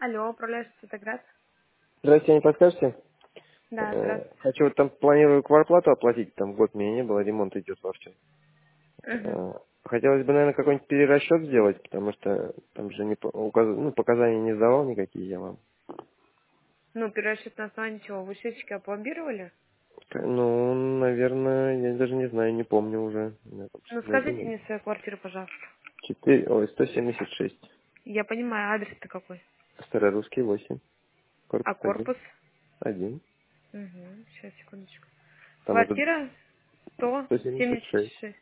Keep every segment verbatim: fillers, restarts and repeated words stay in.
Алло, управляющий Цветоград? Здрасте, не подскажете? Да, Э, здравствуйте. Хочу вот там планирую квартплату оплатить, там год меня не было, ремонт идет во всем. Мгм. Э, Хотелось бы, наверное, какой-нибудь перерасчет сделать, потому что там же не по- указ- ну, показания не сдавал никакие я вам. Ну, перерасчет на основании чего? Вы счетчики опломбировали? К- Ну, наверное, я даже не знаю, не помню уже. У меня там Ну, что-то найти скажите надо. мне свою квартиру, пожалуйста. Четыре, ой, сто семьдесят шесть. Я понимаю, адрес-то какой? Старорусский восемь. А Корпус один. корпус? Один. Угу, сейчас, секундочку. Там это Квартира сто сто семьдесят семьдесят шесть. шесть.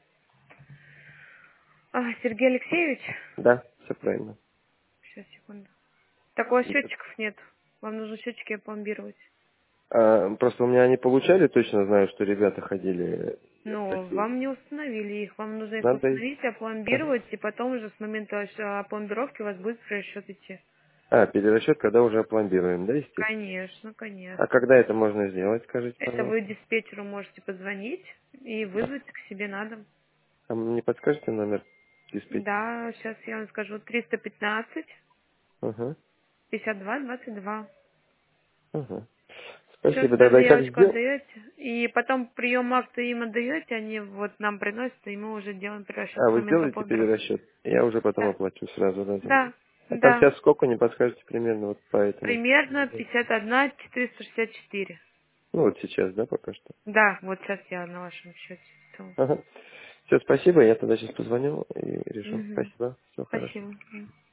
А, Сергей Алексеевич? Да, все правильно. Сейчас, секунду. Такого счетчиков нет. Вам нужно счетчики опломбировать. А, просто у меня они получали, точно знаю, что ребята ходили, я Но просил. вам не установили их. Вам нужно их Надо их... установить, опломбировать, и потом уже с момента э, опломбировки у вас будет перерасчет идти. А, перерасчет, когда уже опломбируем, да, естественно. Конечно, А конечно. когда это можно сделать, скажите, Это вы пожалуйста? диспетчеру можете позвонить и вызвать к себе на дом. А вы мне подскажете номер диспетчера? Да, сейчас я вам скажу. триста пятнадцать Ага, пятьдесят два двадцать два. ага. Все, Спасибо, сюда тогда и как заявочку сделать? отдаете. И потом прием акта им отдаете, они вот нам приносят, и мы уже делаем перерасчет А, с вы момента сделаете опломбировки. перерасчет? Я уже потом Да. оплачу сразу разом. Да, А там да. сейчас сколько, не подскажете примерно вот по этому? Примерно пятьдесят один четыреста шестьдесят четыре. Ну вот сейчас, да, пока что? Да, вот сейчас я на вашем счете. Ага. Все, спасибо, я тогда сейчас позвоню и решу. Угу. Спасибо, всего хорошего. Спасибо.